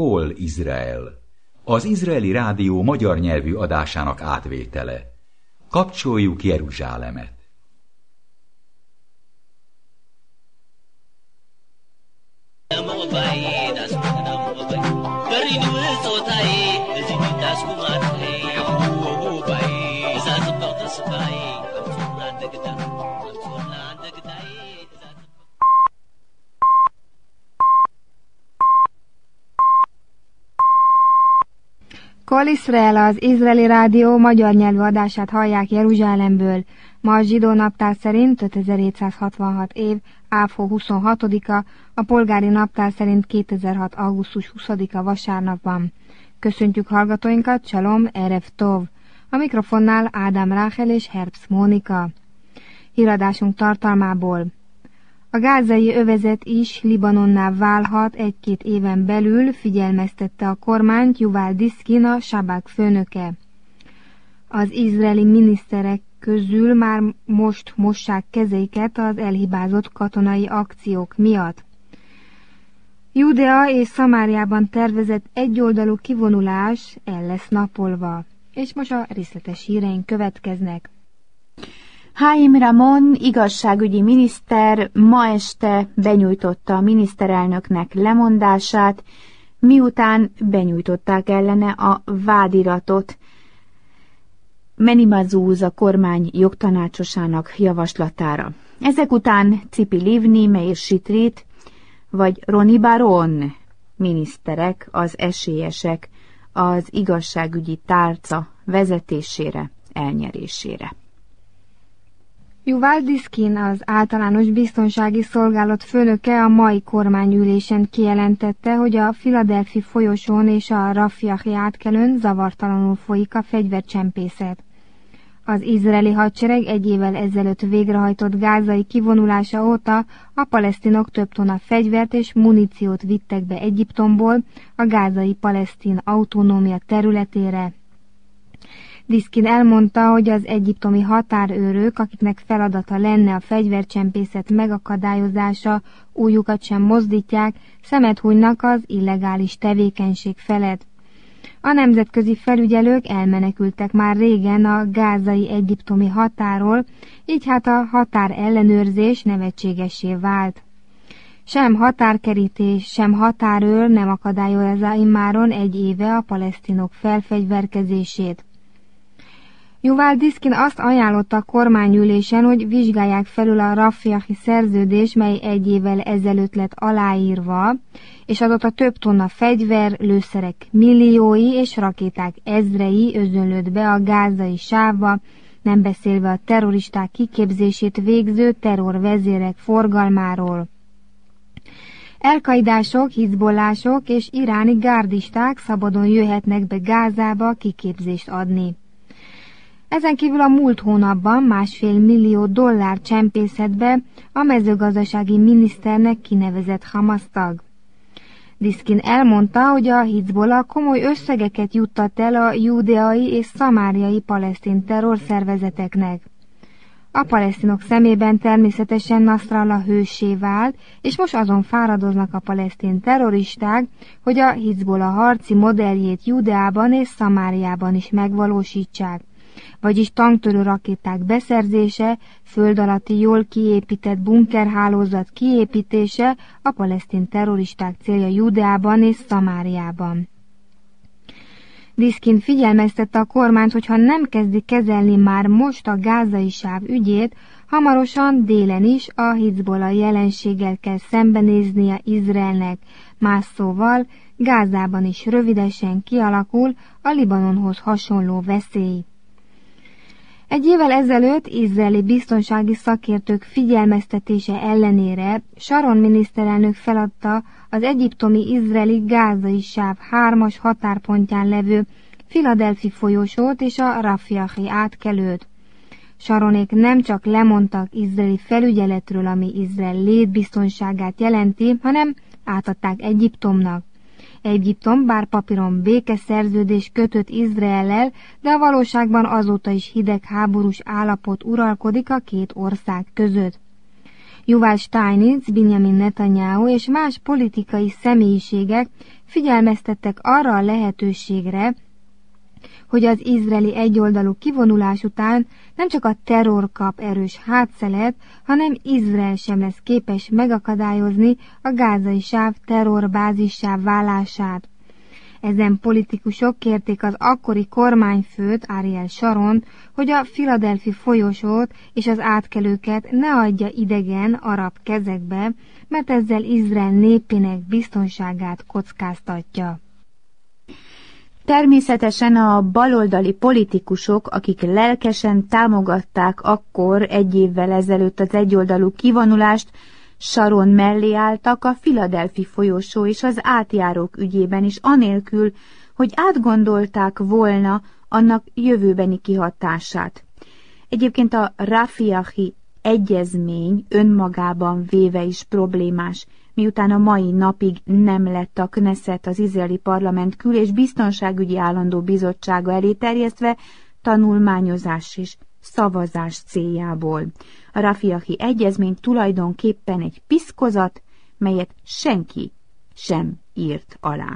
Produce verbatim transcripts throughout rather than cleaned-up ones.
Kol Izrael, az izraeli rádió magyar nyelvű adásának átvétele. Kapcsoljuk Jeruzsálemet! Kol Izrael, az izraeli rádió magyar nyelvű adását hallják Jeruzsálemből. Ma a zsidó naptár szerint ötezer-hétszázhatvanhat év, áfó huszonhatodika, a polgári naptár szerint kétezer-hat. augusztus huszadika vasárnap van. Köszöntjük hallgatóinkat, Shalom, Erev Tov. A mikrofonnál Ádám Ráhel és Herbst Mónika. Híradásunk tartalmából. A gázai övezet is Libanonná válhat egy-két éven belül, figyelmeztette a kormányt Yuval Diskin, a Sabak főnöke. Az izraeli miniszterek közül már most mossák kezeiket az elhibázott katonai akciók miatt. Judea és Szamáriában tervezett egyoldalú kivonulás el lesz napolva. És most a részletes híreink következnek. Haim Ramon igazságügyi miniszter ma este benyújtotta a miniszterelnöknek lemondását, miután benyújtották ellene a vádiratot. Meni Mazuz a kormány jogtanácsosának javaslatára. Ezek után Cipi Livni, Meir Shitrit vagy Roni Baron miniszterek az esélyesek az igazságügyi tárca vezetésére, elnyerésére. Yuval Diskin, az általános biztonsági szolgálat főnöke a mai kormányülésen kijelentette, hogy a Philadelphia folyosón és a Rafiahi átkelőn zavartalanul folyik a fegyvercsempészet. Az izraeli hadsereg egy évvel ezelőtt végrehajtott gázai kivonulása óta a palesztinok több tonna fegyvert és muníciót vittek be Egyiptomból a gázai palesztin autonómia területére. Diskin elmondta, hogy az egyiptomi határőrök, akiknek feladata lenne a fegyvercsempészet megakadályozása, újukat sem mozdítják, szemet hunynak az illegális tevékenység felett. A nemzetközi felügyelők elmenekültek már régen a gázai egyiptomi határól, így hát a határ ellenőrzés nevetségessé vált. Sem határkerítés, sem határőr nem akadályozza immáron egy éve a palesztinok felfegyverkezését. Yuval Diskin azt ajánlotta a kormányülésen, hogy vizsgálják felül a Rafiahi szerződés, mely egy évvel ezelőtt lett aláírva, és azóta több tonna fegyver, lőszerek milliói és rakéták ezrei özönlött be a gázai sávba, nem beszélve a terroristák kiképzését végző terrorvezérek forgalmáról. Elkaidások, hizbollások és iráni gárdisták szabadon jöhetnek be Gázába kiképzést adni. Ezen kívül a múlt hónapban másfél millió dollár csempészett be a mezőgazdasági miniszternek kinevezett Hamas tag. Diskin elmondta, hogy a Hizbollah komoly összegeket juttat el a judeai és szamáriai palesztin terrorszervezeteknek. A palesztinok szemében természetesen Nasrallah hőssé vált, és most azon fáradoznak a palesztin terroristák, hogy a Hizbollah harci modelljét Judeában és Szamáriában is megvalósítsák. Vagyis tanktörő rakéták beszerzése, föld alatti jól kiépített bunkerhálózat kiépítése a palesztin terroristák célja Judeában és Szamáriában. Diskin figyelmeztette a kormányt, hogy ha nem kezdi kezelni már most a gázai sáv ügyét, hamarosan délen is a Hizbollah jelenséggel kell szembenéznie Izraelnek. Más szóval, Gázában is rövidesen kialakul a Libanonhoz hasonló veszély. Egy évvel ezelőtt izraeli biztonsági szakértők figyelmeztetése ellenére Sharon miniszterelnök feladta az egyiptomi izraeli gázai sáv hármas határpontján levő Philadelphia folyosót és a Rafiahi átkelőt. Sharonék nem csak lemondtak izraeli felügyeletről, ami Izrael létbiztonságát jelenti, hanem átadták Egyiptomnak. Egyiptom bár papíron békeszerződés kötött Izraellel, de a valóságban azóta is hidegháborús állapot uralkodik a két ország között. Yuval Steinitz, Benjamin Netanyahu és más politikai személyiségek figyelmeztettek arra a lehetőségre, hogy az izraeli egyoldalú kivonulás után nem csak a terror kap erős hátszelet, hanem Izrael sem lesz képes megakadályozni a gázai sáv terrorbázissá válását. Ezen politikusok kérték az akkori kormányfőt, Ariel Sharont, hogy a Philadelphia folyosót és az átkelőket ne adja idegen arab kezekbe, mert ezzel Izrael népének biztonságát kockáztatja. Természetesen a baloldali politikusok, akik lelkesen támogatták akkor egy évvel ezelőtt az egyoldalú kivonulást, Sharon mellé álltak a Philadelphia folyosó és az átjárók ügyében is, anélkül, hogy átgondolták volna annak jövőbeni kihatását. Egyébként a Rafiahi egyezmény önmagában véve is problémás, miután a mai napig nem lett a Knesset, az izraeli parlament kül- és biztonságügyi állandó bizottsága elé terjesztve tanulmányozás és szavazás céljából. A Rafiahi egyezmény tulajdonképpen egy piszkozat, melyet senki sem írt alá.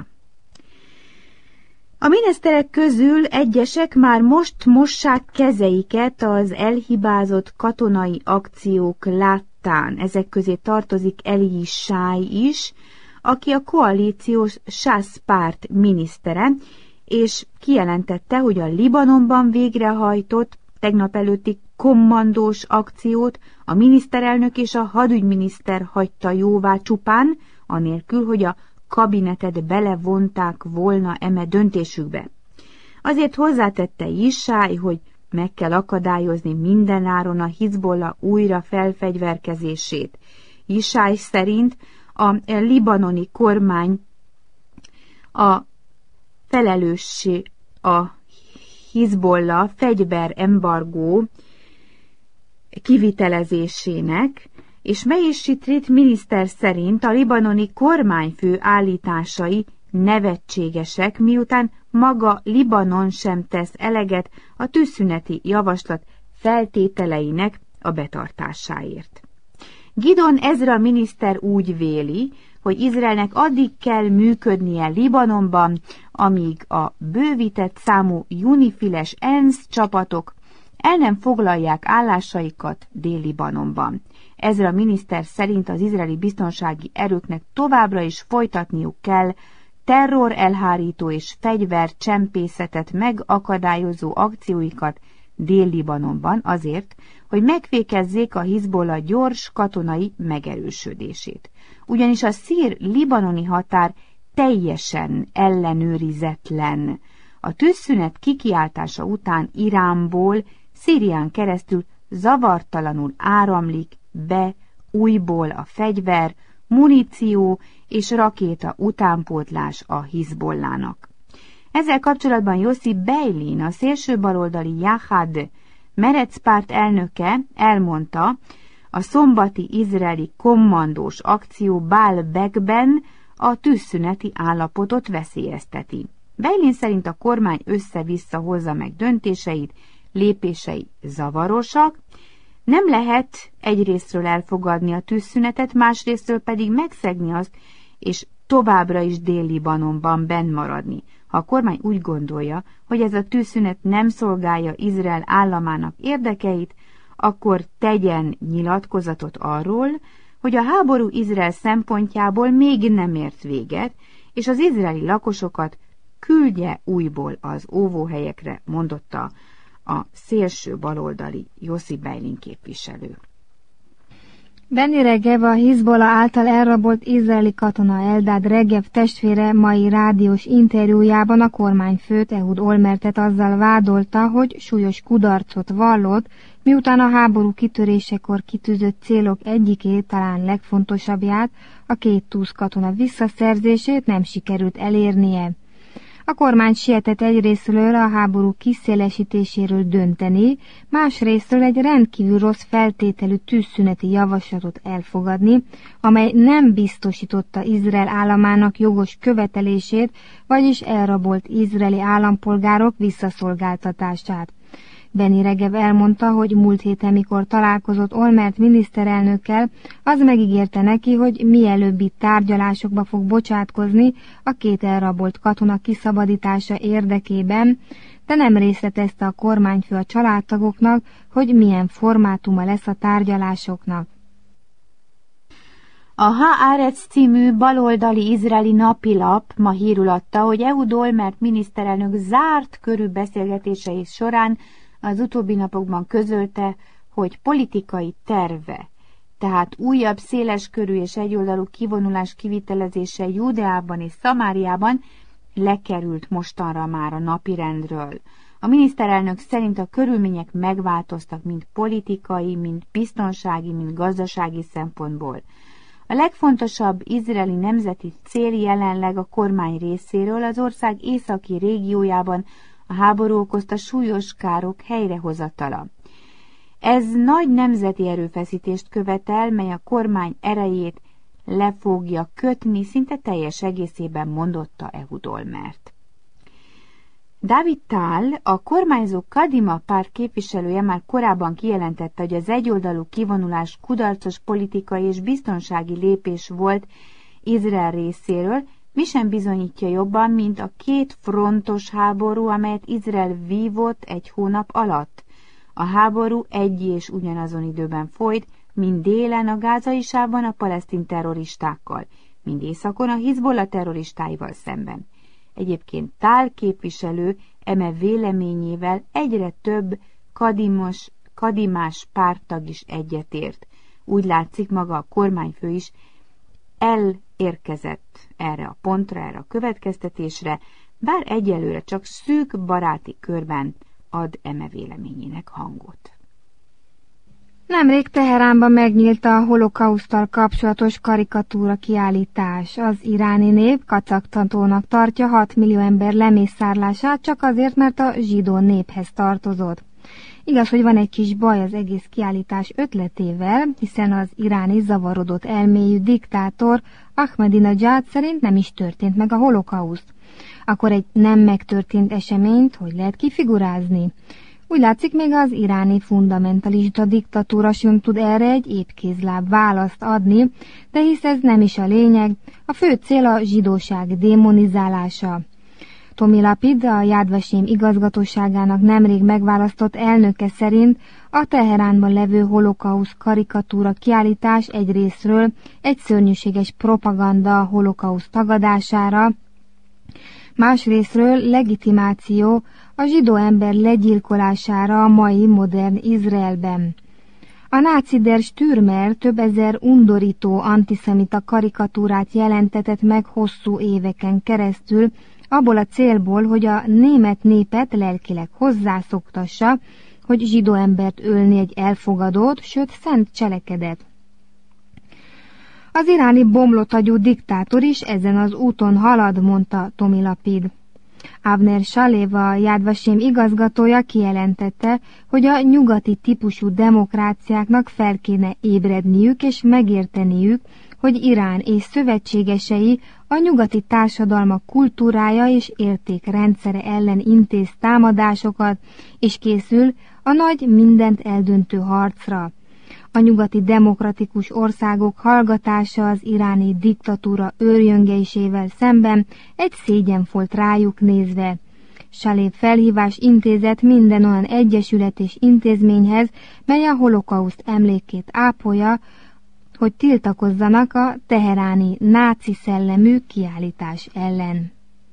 A miniszterek közül egyesek már most mossák kezeiket az elhibázott katonai akciók láttán. Ezek közé tartozik Eli Sáj is, aki a koalíciós sász párt minisztere, és kijelentette, hogy a Libanonban végrehajtott tegnap előtti kommandós akciót a miniszterelnök és a hadügyminiszter hagyta jóvá csupán, anélkül, hogy a kabinetet belevonták volna eme döntésükbe. Azért hozzátette Isáj, hogy meg kell akadályozni mindenáron a Hizbollah újra felfegyverkezését. Isáj szerint a libanoni kormány a felelőssé a Hizbollah fegyverembargó kivitelezésének, és Meir Shitrit miniszter szerint a libanoni kormányfő állításai nevetségesek, miután maga Libanon sem tesz eleget a tűzszüneti javaslat feltételeinek a betartásáért. Gidon Ezra miniszter úgy véli, hogy Izraelnek addig kell működnie Libanonban, amíg a bővített számú unifiles ENSZ csapatok el nem foglalják állásaikat Dél-Libanonban. Ezra miniszter szerint az izraeli biztonsági erőknek továbbra is folytatniuk kell terror elhárító és fegyvercsempészetet megakadályozó akcióikat Dél-Libanonban azért, hogy megfékezzék a Hizbollah gyors katonai megerősödését. Ugyanis a szír-libanoni határ teljesen ellenőrizetlen. A tűzszünet kikiáltása után Iránból Szírián keresztül zavartalanul áramlik be újból a fegyver, muníció és rakéta utánpótlás a Hizbollának. Ezzel kapcsolatban Yossi Beilin, a szélsőbaloldali Jahad Meretz párt elnöke elmondta, a szombati izraeli kommandós akció Baalbekben a tűzszüneti állapotot veszélyezteti. Beilin szerint a kormány össze-vissza hozza meg döntéseit, lépései zavarosak, nem lehet egyrészről elfogadni a tűzszünetet, másrészről pedig megszegni azt, és továbbra is Dél-Libanonban benn maradni. Ha a kormány úgy gondolja, hogy ez a tűzszünet nem szolgálja Izrael államának érdekeit, akkor tegyen nyilatkozatot arról, hogy a háború Izrael szempontjából még nem ért véget, és az izraeli lakosokat küldje újból az óvóhelyekre, mondotta a szélső baloldali Yossi Beilin képviselő. Benny Regev, a Hizbollah által elrabolt izraeli katona Eldad Regev testvére mai rádiós interjújában a kormányfőt, Ehud Olmertet azzal vádolta, hogy súlyos kudarcot vallott, miután a háború kitörésekor kitűzött célok egyikét, talán legfontosabbját, a két túsz katona visszaszerzését nem sikerült elérnie. A kormány sietett egyrészről a háború kiszélesítéséről dönteni, másrészről egy rendkívül rossz feltételű tűzszüneti javaslatot elfogadni, amely nem biztosította Izrael államának jogos követelését, vagyis elrabolt izraeli állampolgárok visszaszolgáltatását. Beni Regev elmondta, hogy múlt héten, mikor találkozott Olmert miniszterelnökkel, az megígérte neki, hogy mielőbbi tárgyalásokba fog bocsátkozni a két elrabolt katona kiszabadítása érdekében, de nem részletezte a kormányfő a családtagoknak, hogy milyen formátuma lesz a tárgyalásoknak. A Haaretz című baloldali izraeli napilap ma hírül adta, hogy Ehud Olmert miniszterelnök zárt körű beszélgetései során az utóbbi napokban közölte, hogy politikai terve, tehát újabb széleskörű és egyoldalú kivonulás kivitelezése Júdeában és Szamáriában lekerült mostanra már a napirendről. A miniszterelnök szerint a körülmények megváltoztak mind politikai, mind biztonsági, mind gazdasági szempontból. A legfontosabb izraeli nemzeti cél jelenleg a kormány részéről az ország északi régiójában a háború okozta súlyos károk helyrehozatala. Ez nagy nemzeti erőfeszítést követel, mely a kormány erejét le fogja kötni, szinte teljes egészében, mondotta Ehud Olmert. David Tal, a kormányzó Kadima párt képviselője már korábban kijelentette, hogy az egyoldalú kivonulás kudarcos politikai és biztonsági lépés volt Izrael részéről, mi sem bizonyítja jobban, mint a két frontos háború, amelyet Izrael vívott egy hónap alatt. A háború egy és ugyanazon időben folyt, mind délen a gázai sávban a palesztin terroristákkal, mind északon a Hizbollah terroristáival szemben. Egyébként Tal képviselő eme véleményével egyre több kadimos, kadimás párttag is egyetért. Úgy látszik, maga a kormányfő is elérkezett erre a pontra, erre a következtetésre, bár egyelőre csak szűk baráti körben ad eme véleményének hangot. Nemrég Teheránban megnyílt a holokauszttal kapcsolatos karikatúra kiállítás. Az iráni nép kacagtatónak tartja hat millió ember lemészárlását csak azért, mert a zsidó néphez tartozott. Igaz, hogy van egy kis baj az egész kiállítás ötletével, hiszen az iráni zavarodott elmélyű diktátor Ahmadinejad szerint nem is történt meg a holokauszt. Akkor egy nem megtörtént eseményt hogy lehet kifigurázni? Úgy látszik, még az iráni fundamentalista diktatúra sem tud erre egy épkézláb választ adni, de hisz ez nem is a lényeg, a fő cél a zsidóság démonizálása. Tomi Lapid, a Yad Vashem igazgatóságának nemrég megválasztott elnöke szerint a Teheránban levő holokausz karikatúra kiállítás egyrészről egy szörnyűséges propaganda a holokausz tagadására, másrészről legitimáció a zsidó ember legyilkolására a mai modern Izraelben. A náci Der Stürmer több ezer undorító antiszemita karikatúrát jelentetett meg hosszú éveken keresztül, abból a célból, hogy a német népet lelkileg hozzászoktassa, hogy zsidó embert ölni egy elfogadott, sőt szent cselekedet. Az iráni bomlotagyú diktátor is ezen az úton halad, mondta Tomi Lapid. Avner Shalev, a Yad Vashem igazgatója kijelentette, hogy a nyugati típusú demokráciáknak fel kéne ébredniük és megérteniük, hogy Irán és szövetségesei a nyugati társadalmak kultúrája és értékrendszere ellen intéz támadásokat, és készül a nagy mindent eldöntő harcra. A nyugati demokratikus országok hallgatása az iráni diktatúra őrjöngeisével szemben egy szégyenfolt rájuk nézve. Shalev felhívás intézett minden olyan egyesület és intézményhez, mely a holokauszt emlékét ápolja, hogy tiltakozzanak a teheráni náci szellemű kiállítás ellen.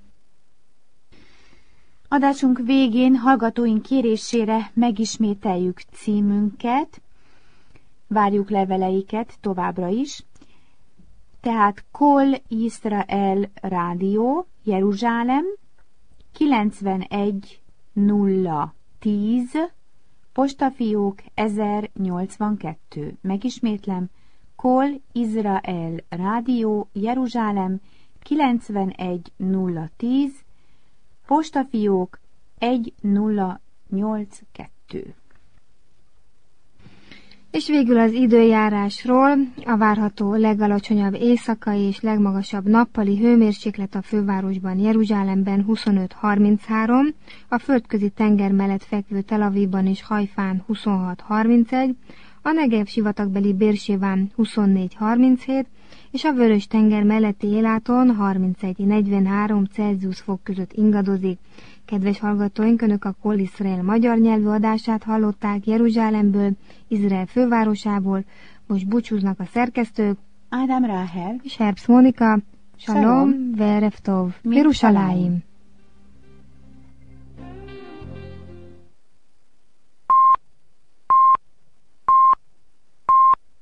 Adásunk végén hallgatóink kérésére megismételjük címünket, várjuk leveleiket továbbra is, tehát Kol Israel Rádió, Jeruzsálem, kilencvenegy nulla tíz, postafiók ezernyolcvankettő. Megismétlem, Kol Israel Rádió, Jeruzsálem, kilencvenegy nulla tíz, postafiók egy nulla nyolc kettő. És végül az időjárásról: a várható legalacsonyabb éjszakai és legmagasabb nappali hőmérséklet a fővárosban, Jeruzsálemben huszonöt harminchárom, a földközi tenger mellett fekvő Tel Avivban és Hajfán huszonhat harmincegy, a Negev sivatagbeli Bérséván huszonnégy harminchét, és a Vörös tenger melletti Éláton harmincegy negyvenhárom Celsius fok között ingadozik. Kedves hallgatóink, Önök a Kol Iszrael magyar nyelvű adását hallották Jeruzsálemből, Izrael fővárosából. Most búcsúznak a szerkesztők, Ádám Ráhel és Herbst Mónika. Shalom, Shalom. Verev Tov, Mirushalayim. Jeruzsálem.